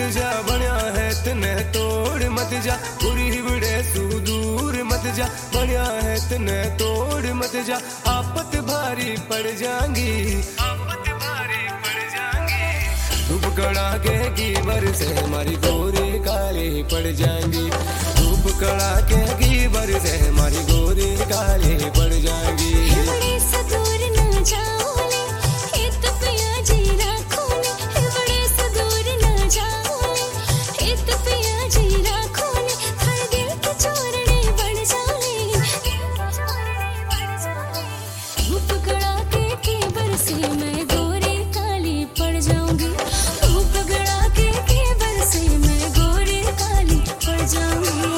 जा बनया है तने तोड़ मत जा, बुरी बड़े सुदूर मत जा, बनया है तने तोड़ मत जा, आफत भारी पड़ जाएंगी, आफत भारी पड़ जाएंगी। धूप कड़ाके की बरसे हमारी गोरी काली पड़ जाएंगी, धूप कड़ाके की बरसे हमारी गोरी काली पड़ जाएंगी। बड़े से दूर न जाओ ले, हे तो पिया जी राखो ले, बड़े से दूर न जाओ ले, हे तो पिया जी राखो ले, हर दिल के चोरने बढ़ जाए, धूप कड़ाके की बरसे मैं गोरी काली पड़ जाऊंगी, धूप कड़ाके की बरसे मैं गोरी काली पड़ जाऊंगी।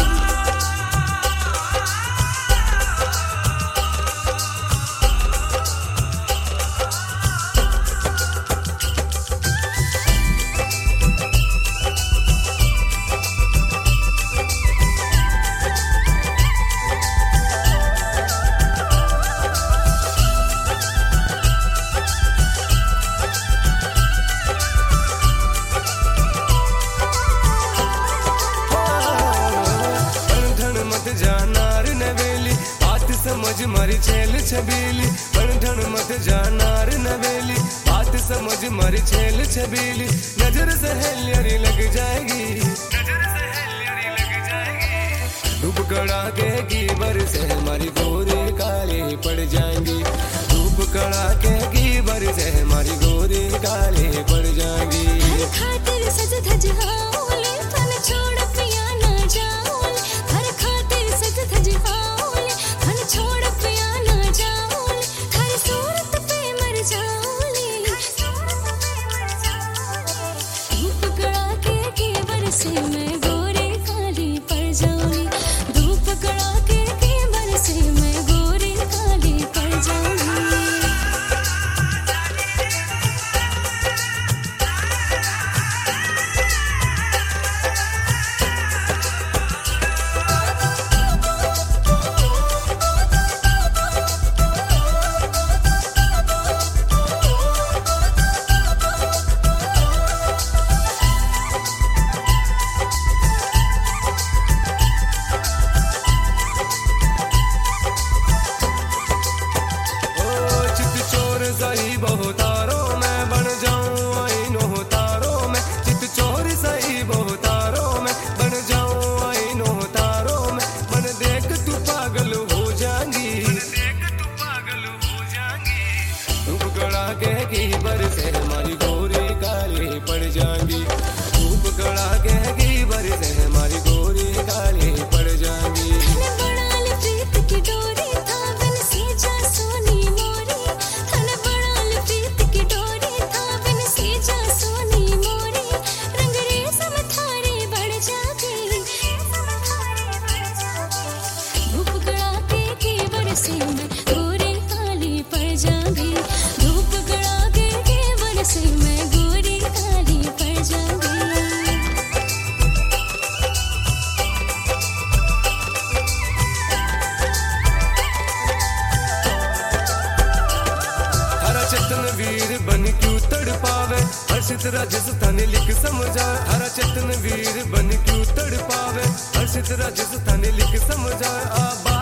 समझ मारी छेल छबीली, बंधन मत जानार नवेली, बात समझ मारी छेल छबीली, नजर से हेलियरी लग जाएगी, नजर से हेलियरी लग जाएगी। धूप कड़ाके की बरसे हमारी गोरी काली पड़ जाएंगी, धूप कड़ाके की बरसे हमारी गोरी काली पड़ जाएंगी। हर खातिर सज धज हाओले, थन छोड़ पिया न जाओले, हर खातिर सज धज हाओले, थन छोड़ पिया न जाओले, हर सूरत पे मर जाओले, धूप कड़ाके की बरसे मैं गोरी काली पड़ जाऊंगी, धूप कड़ाके की बरसे मैं गोरी काली पड़ जाऊंगी। सही बहुतारों में बन जाऊं आईनो तारों में, चित चोर सही बहुतारों में बन जाऊं आईनो तारों में, बन देख तू पागल हो जाएंगी, देख तू पागल हो जाएंगी। धूप कड़ाके की बरसे हमारी गोरी काली पड़ जाएंगी, धूप कड़ाके की बरसे हमारी गोरी काली पड़ जाएंगी। चेतन वीर बन क्यों तड़ पावे, हर्षित राजस्थानी लिख समझा, हरा चेतन वीर बन क्यों तड़ पावे, हर्षित राजस्थानी लिख समझा।